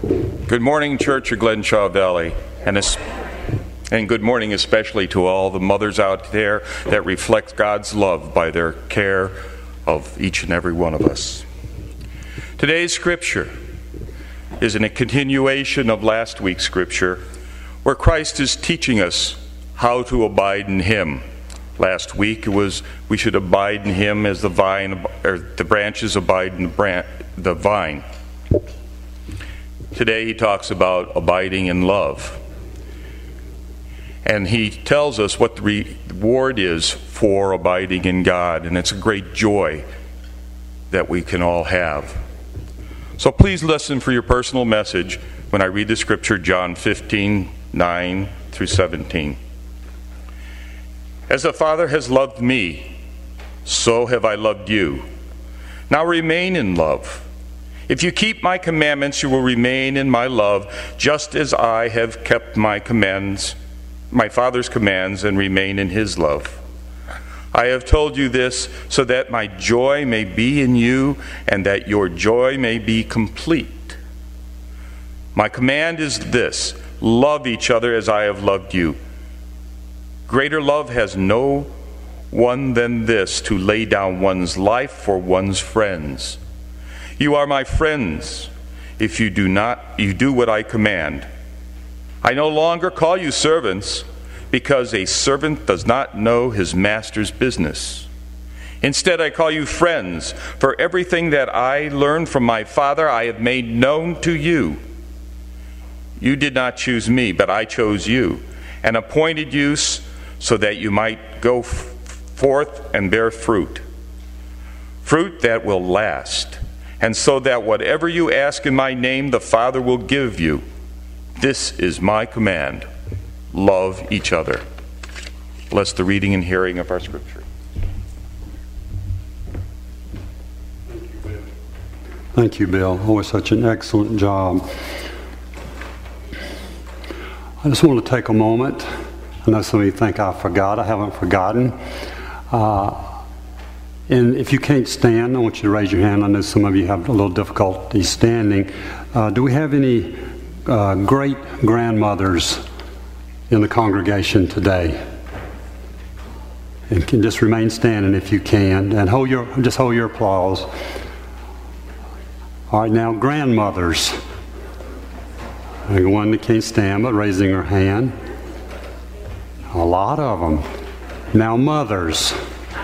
Good morning, Church of Glenshaw Valley, and good morning especially to all the mothers out there that reflect God's love by their care of each and every one of us. Today's scripture is in a continuation of last week's scripture, where Christ is teaching us how to abide in Him. Last week it was we should abide in Him as the vine, or the branches abide in the vine. Today he talks about abiding in love. And he tells us what the reward is for abiding in God, and it's a great joy that we can all have. So please listen for your personal message when I read the scripture, John 15:9 through 17. As the Father has loved me, so have I loved you. Now remain in love. If you keep my commandments, you will remain in my love, just as I have kept my Father's commands, and remain in his love. I have told you this so that my joy may be in you, and that your joy may be complete. My command is this: love each other as I have loved you. Greater love has no one than this, to lay down one's life for one's friends. You are my friends if you do what I command. I no longer call you servants, because a servant does not know his master's business. Instead, I call you friends, for everything that I learned from my Father I have made known to you. You did not choose me, but I chose you, and appointed you so that you might go forth and bear fruit that will last. And so that whatever you ask in my name, the Father will give you. This is my command: love each other. Bless the reading and hearing of our scripture. Thank you, Bill. Always such an excellent job. I just want to take a moment. I know some of you think I forgot. I haven't forgotten. And if you can't stand, I want you to raise your hand. I know some of you have a little difficulty standing. Do we have any great grandmothers in the congregation today? And can just remain standing if you can, and hold your applause. All right, now grandmothers. One that can't stand but raising her hand. A lot of them. Now mothers.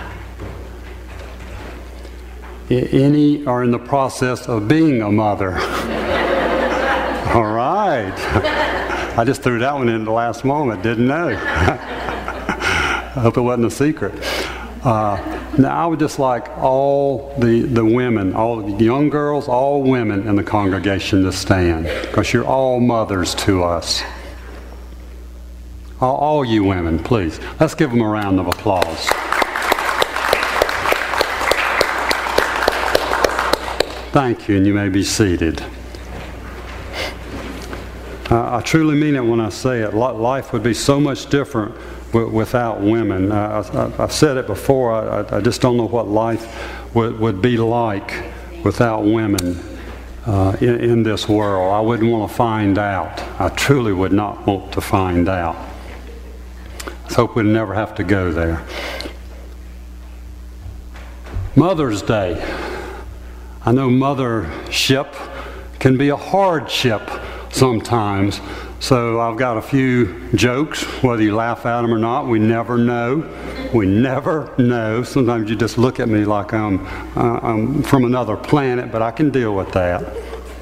Any are in the process of being a mother. All right. I just threw that one in the last moment. Didn't know. I hope it wasn't a secret. Now I would just like all the women, all the young girls, all women in the congregation to stand, because you're all mothers to us. All you women, please. Let's give them a round of applause. Thank you, and you may be seated. I truly mean it when I say it. Life would be so much different without women. I've said it before. I just don't know what life would be like without women in this world. I wouldn't want to find out. I truly would not want to find out. Let's hope we'd never have to go there. Mother's Day. I know mothership can be a hardship sometimes, so I've got a few jokes, whether you laugh at them or not. We never know. We never know. Sometimes you just look at me like I'm from another planet, but I can deal with that.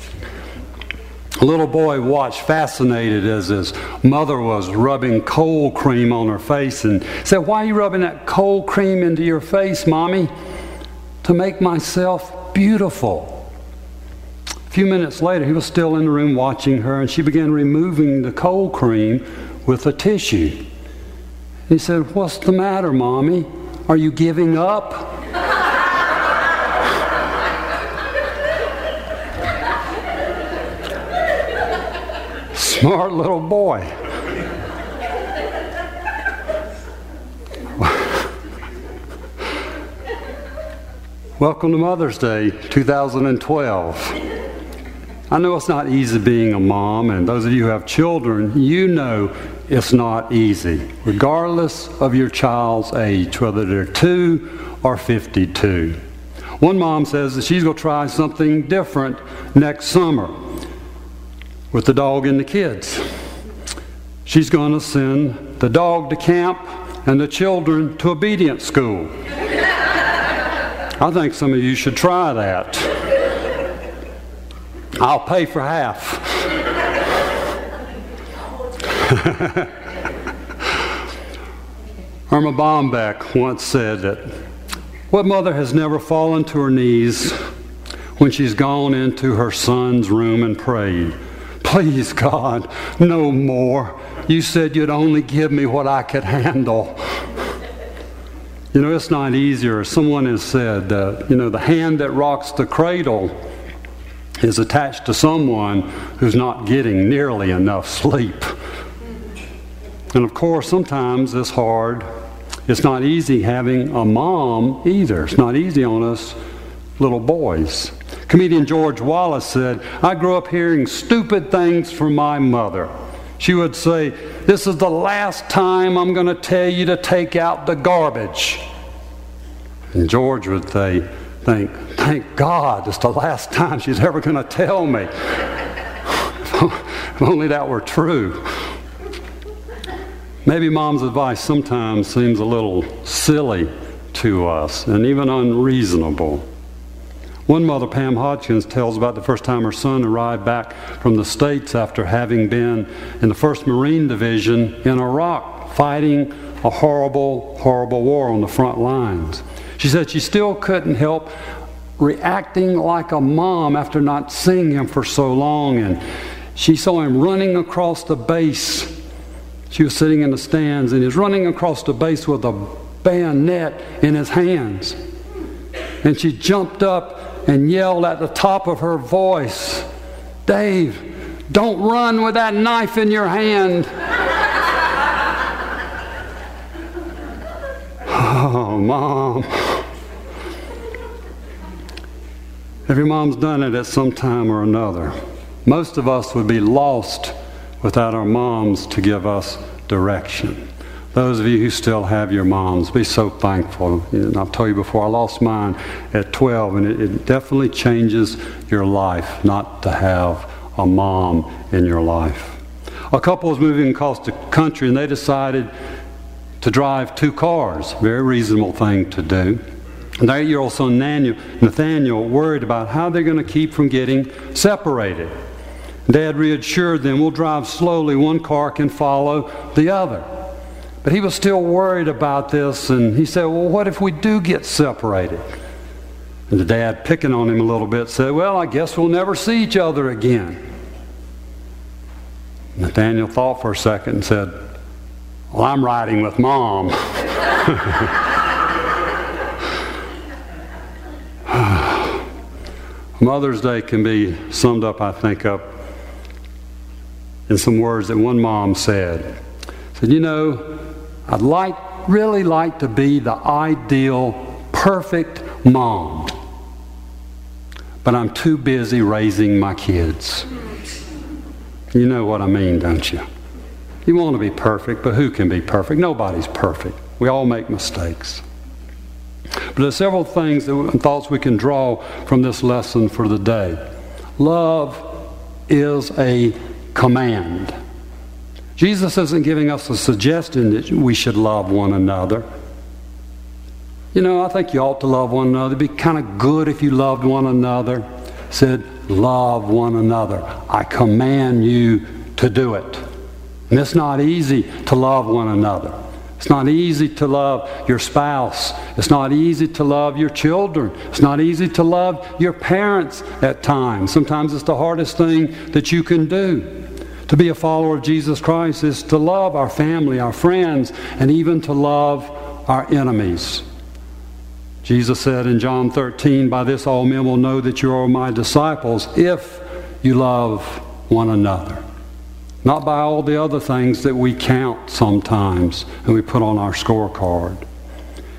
A little boy watched fascinated as his mother was rubbing cold cream on her face, and said, "Why are you rubbing that cold cream into your face, Mommy?" "To make myself beautiful." A few minutes later, he was still in the room watching her, and she began removing the cold cream with a tissue. He said, "What's the matter, Mommy? Are you giving up?" Smart little boy. Welcome to Mother's Day 2012. I know it's not easy being a mom, and those of you who have children, you know it's not easy, regardless of your child's age, whether they're 2 or 52. One mom says that she's going to try something different next summer with the dog and the kids. She's going to send the dog to camp and the children to obedience school. I think some of you should try that. I'll pay for half. Irma Bombeck once said that what mother has never fallen to her knees when she's gone into her son's room and prayed, "Please, God, no more. You said you'd only give me what I could handle." You know, it's not easier. Someone has said, the hand that rocks the cradle is attached to someone who's not getting nearly enough sleep. And of course, sometimes it's hard. It's not easy having a mom either. It's not easy on us little boys. Comedian George Wallace said, "I grew up hearing stupid things from my mother. She would say, 'This is the last time I'm going to tell you to take out the garbage.' And George would think, 'Thank God it's the last time she's ever going to tell me.'" If only that were true. Maybe mom's advice sometimes seems a little silly to us and even unreasonable. One mother, Pam Hodgkins, tells about the first time her son arrived back from the States after having been in the 1st Marine Division in Iraq, fighting a horrible, horrible war on the front lines. She said she still couldn't help reacting like a mom after not seeing him for so long, and she saw him running across the base. She was sitting in the stands, and he was running across the base with a bayonet in his hands. And she jumped up and yelled at the top of her voice, "Dave, don't run with that knife in your hand." Oh, Mom. Every mom's done it at some time or another. Most of us would be lost without our moms to give us direction. Those of you who still have your moms, be so thankful. I've told you before, I lost mine at 12, and it definitely changes your life not to have a mom in your life. A couple was moving across the country, and they decided to drive 2 cars. Very reasonable thing to do. And their 8-year-old son Nathaniel worried about how they're going to keep from getting separated. Dad reassured them, "We'll drive slowly. One car can follow the other." But he was still worried about this, and he said, "Well, what if we do get separated?" And the dad, picking on him a little bit, said, "Well, I guess we'll never see each other again." Nathaniel thought for a second and said, "Well, I'm riding with Mom." Mother's Day can be summed up, I think, in some words that one mom said. Said, I'd really like to be the ideal, perfect mom, but I'm too busy raising my kids. You know what I mean, don't you? You want to be perfect, but who can be perfect? Nobody's perfect. We all make mistakes. But there's several things and thoughts we can draw from this lesson for the day. Love is a command. Jesus isn't giving us a suggestion that we should love one another. I think you ought to love one another. It'd be kind of good if you loved one another. Said, love one another. I command you to do it. And it's not easy to love one another. It's not easy to love your spouse. It's not easy to love your children. It's not easy to love your parents at times. Sometimes it's the hardest thing that you can do. To be a follower of Jesus Christ is to love our family, our friends, and even to love our enemies. Jesus said in John 13, "By this all men will know that you are my disciples if you love one another." Not by all the other things that we count sometimes and we put on our scorecard.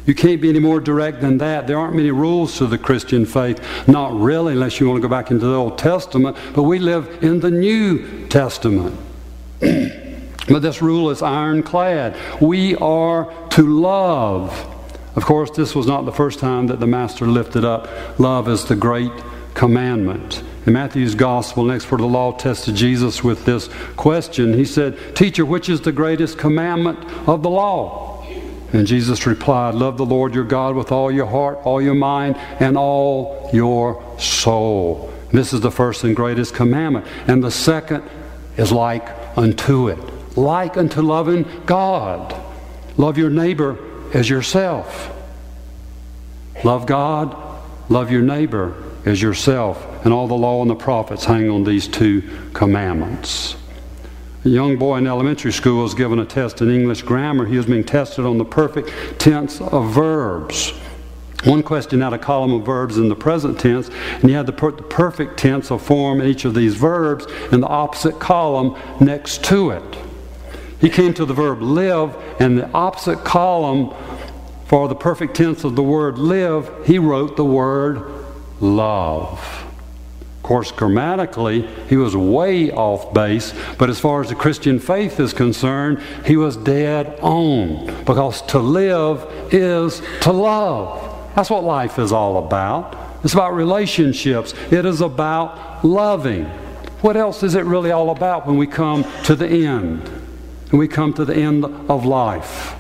You can't be any more direct than that. There aren't many rules to the Christian faith. Not really, unless you want to go back into the Old Testament. But we live in the New Testament. But this rule is ironclad. We are to love. Of course, this was not the first time that the Master lifted up love as the great commandment. In Matthew's Gospel, next where the law tested Jesus with this question, he said, "Teacher, which is the greatest commandment of the law?" And Jesus replied, "Love the Lord your God with all your heart, all your mind, and all your soul." This is the first and greatest commandment. And the second is like unto it. Like unto loving God. Love your neighbor as yourself. Love God, love your neighbor as yourself. And all the law and the prophets hang on these two commandments. A young boy in elementary school was given a test in English grammar. He was being tested on the perfect tense of verbs. One question had a column of verbs in the present tense, and you had to put the perfect tense of form in each of these verbs in the opposite column next to it. He came to the verb live, and the opposite column for the perfect tense of the word live, he wrote the word love. Of course, grammatically, he was way off base, but as far as the Christian faith is concerned, he was dead on, because to live is to love. That's what life is all about. It's about relationships. It is about loving. What else is it really all about when we come to the end? When we come to the end of life?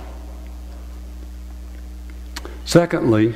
Secondly,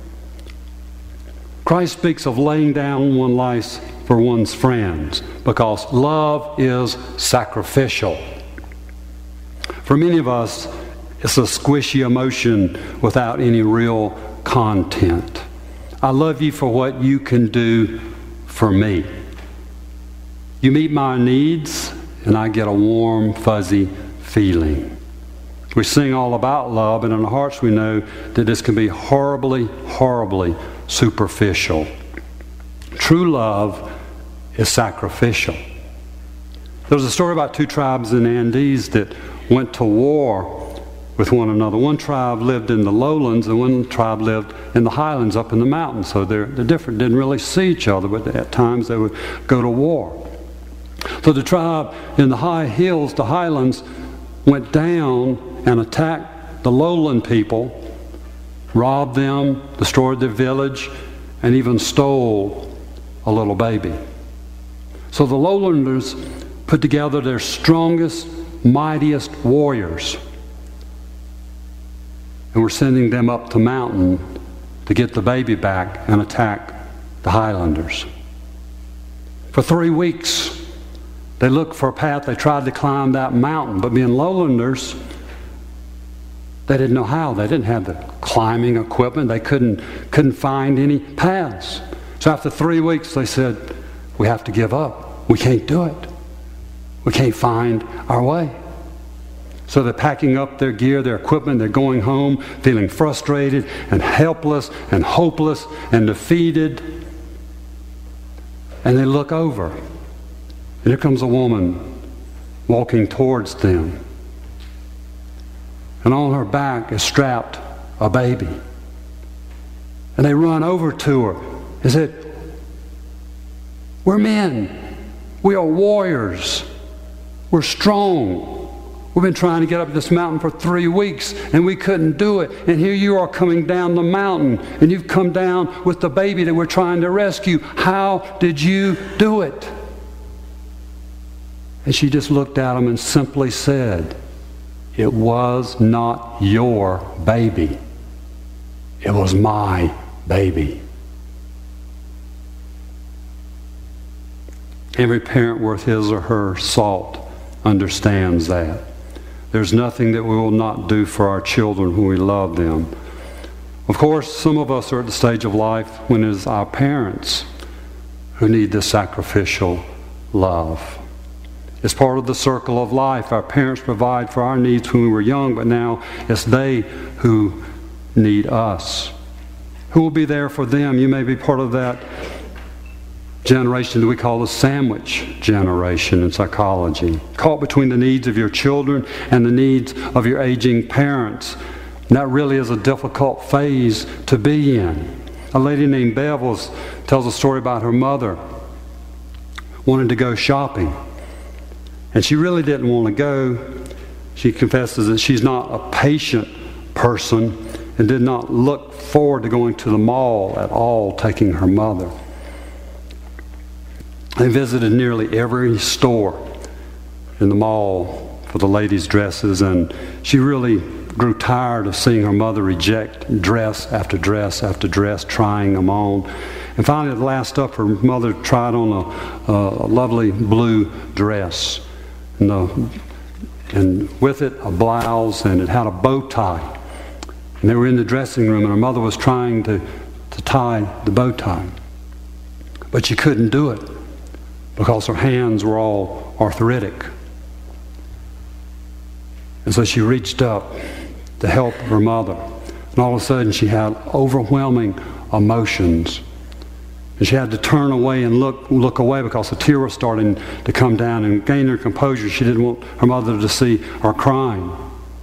Christ speaks of laying down one's life for one's friends, because love is sacrificial. For many of us, it's a squishy emotion without any real content. I love you for what you can do for me. You meet my needs, and I get a warm, fuzzy feeling. We sing all about love, and in our hearts we know that this can be horribly, horribly superficial. True love is sacrificial. There's a story about two tribes in the Andes that went to war with one another. One tribe lived in the lowlands, and one tribe lived in the highlands up in the mountains. So they're different, didn't really see each other, but at times they would go to war. So the tribe in the high hills, the highlands, went down and attacked the lowland people, robbed them, destroyed their village, and even stole a little baby. So the lowlanders put together their strongest, mightiest warriors, and were sending them up the mountain to get the baby back and attack the highlanders. For 3 weeks, they looked for a path. They tried to climb that mountain, but being lowlanders, they didn't know how. They didn't have the climbing equipment. They couldn't find any paths. So after 3 weeks, they said, "We have to give up. We can't do it. We can't find our way." So they're packing up their gear, their equipment. They're going home, feeling frustrated and helpless and hopeless and defeated. And they look over, and here comes a woman walking towards them. And on her back is strapped a baby. And they run over to her and said, "We're men. We are warriors. We're strong. We've been trying to get up this mountain for 3 weeks, and we couldn't do it. And here you are coming down the mountain, and you've come down with the baby that we're trying to rescue. How did you do it?" And she just looked at him and simply said, "It was not your baby. It was my baby." Every parent worth his or her salt understands that. There's nothing that we will not do for our children when we love them. Of course, some of us are at the stage of life when it is our parents who need this sacrificial love. It's part of the circle of life. Our parents provide for our needs when we were young, but now it's they who need us. Who will be there for them? You may be part of that generation that we call the sandwich generation in psychology. Caught between the needs of your children and the needs of your aging parents. And that really is a difficult phase to be in. A lady named Bev tells a story about her mother wanted to go shopping. And she really didn't want to go. She confesses that she's not a patient person and did not look forward to going to the mall at all, taking her mother. They visited nearly every store in the mall for the ladies' dresses, and she really grew tired of seeing her mother reject dress after dress after dress, trying them on. And finally, at the last stop, her mother tried on a lovely blue dress, and with it a blouse, and it had a bow tie. And they were in the dressing room, and her mother was trying to tie the bow tie. But she couldn't do it because her hands were all arthritic. And so she reached up to help her mother. And all of a sudden she had overwhelming emotions. And she had to turn away and look away because the tear was starting to come down, and gain her composure. She didn't want her mother to see her crying.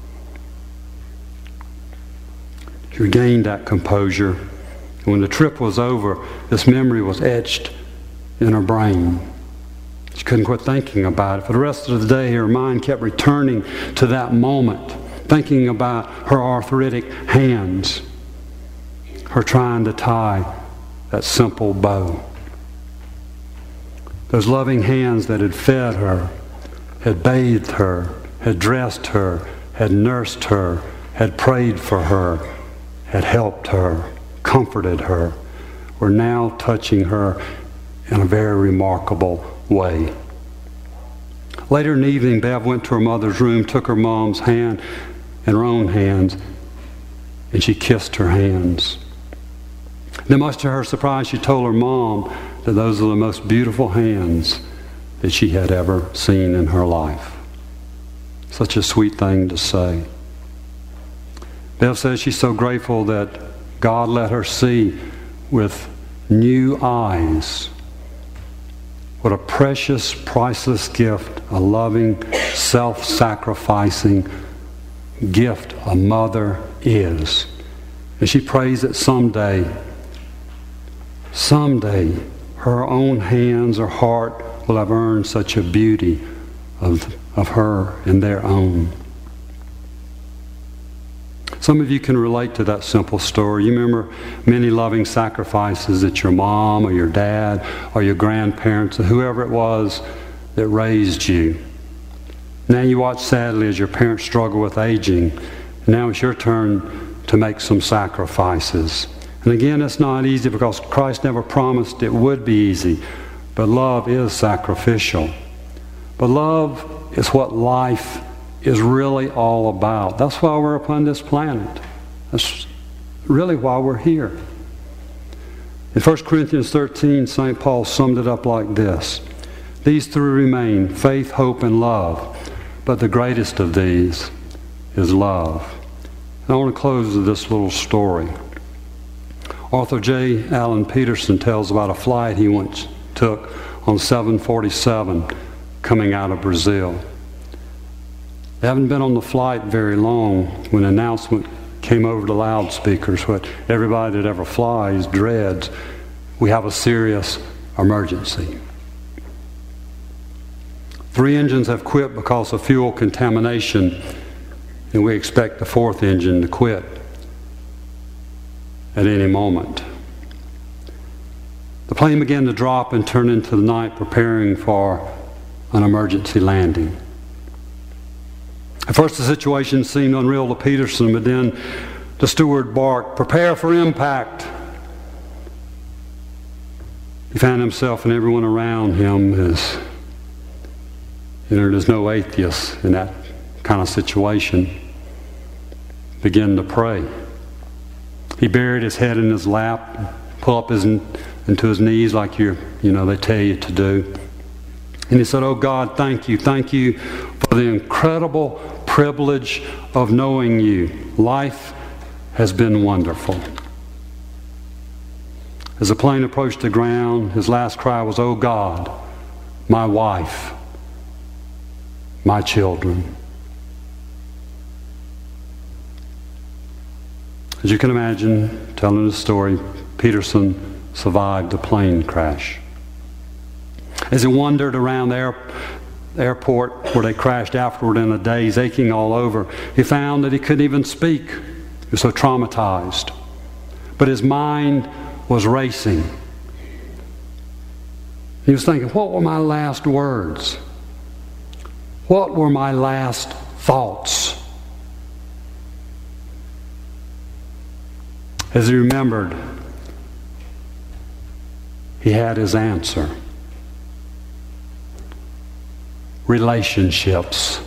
She regained that composure. And when the trip was over, this memory was etched in her brain. She couldn't quit thinking about it. For the rest of the day, her mind kept returning to that moment, thinking about her arthritic hands, her trying to tie that simple bow. Those loving hands that had fed her, had bathed her, had dressed her, had nursed her, had prayed for her, had helped her, comforted her, were now touching her in a very remarkable way. Later in the evening, Bev went to her mother's room, took her mom's hand in her own hands, and she kissed her hands. Then, much to her surprise, she told her mom that those are the most beautiful hands that she had ever seen in her life. Such a sweet thing to say. Bev says she's so grateful that God let her see with new eyes what a precious, priceless gift, a loving, self-sacrificing gift a mother is. And she prays that someday, her own hands or heart will have earned such a beauty of her and their own. Some of you can relate to that simple story. You remember many loving sacrifices that your mom or your dad or your grandparents or whoever it was that raised you. Now you watch sadly as your parents struggle with aging. Now it's your turn to make some sacrifices. And again, it's not easy because Christ never promised it would be easy. But love is sacrificial. But love is what life is really all about. That's why we're upon this planet. That's really why we're here. In 1 Corinthians 13, St. Paul summed it up like this. These three remain, faith, hope, and love. But the greatest of these is love. And I want to close with this little story. Author J. Allen Peterson tells about a flight he once took on 747 coming out of Brazil. They haven't been on the flight very long when an announcement came over the loudspeakers, what everybody that ever flies dreads. We have a serious emergency. 3 engines have quit because of fuel contamination, and we expect the 4th engine to quit at any moment. The plane began to drop and turn into the night, preparing for an emergency landing. At first the situation seemed unreal to Peterson, but then the steward barked, "Prepare for impact." He found himself and everyone around him as, there's no atheists in that kind of situation, began to pray. He buried his head in his lap, pulled up into his knees like they tell you to do. And he said, "Oh God, thank you for the incredible privilege of knowing you. Life has been wonderful." As the plane approached the ground, his last cry was, "Oh God, my wife, my children." As you can imagine, telling the story, Peterson survived the plane crash. As he wandered around the airport where they crashed afterward in a daze, aching all over, he found that he couldn't even speak. He was so traumatized. But his mind was racing. He was thinking, what were my last words? What were my last thoughts? As he remembered, he had his answer. Relationships.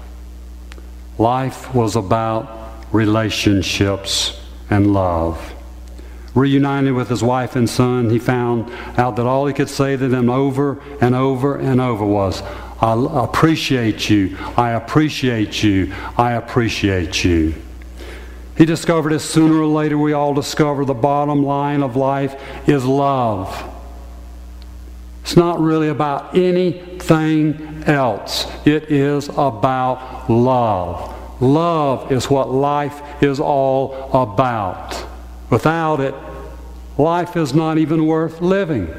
Life was about relationships and love. Reunited with his wife and son, he found out that all he could say to them over and over and over was, I appreciate you, I appreciate you, I appreciate you. He discovered, as sooner or later we all discover, the bottom line of life is love. It's not really about anything else. It is about love. Love is what life is all about. Without it, life is not even worth living.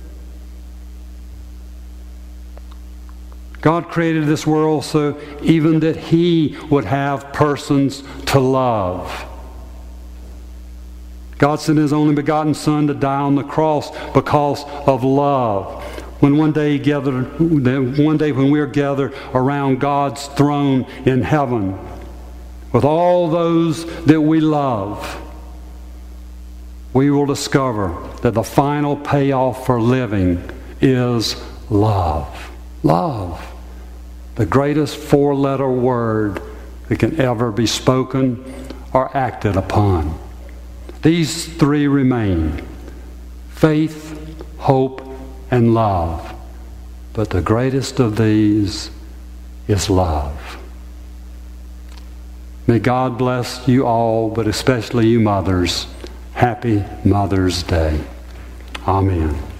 God created this world so even that He would have persons to love. God sent His only begotten Son to die on the cross because of love. When one day when we're gathered around God's throne in heaven with all those that we love, we will discover that the final payoff for living is love. Love. The greatest four-letter word that can ever be spoken or acted upon. These three remain: faith, hope, and love. But the greatest of these is love. May God bless you all, but especially you mothers. Happy Mother's Day. Amen.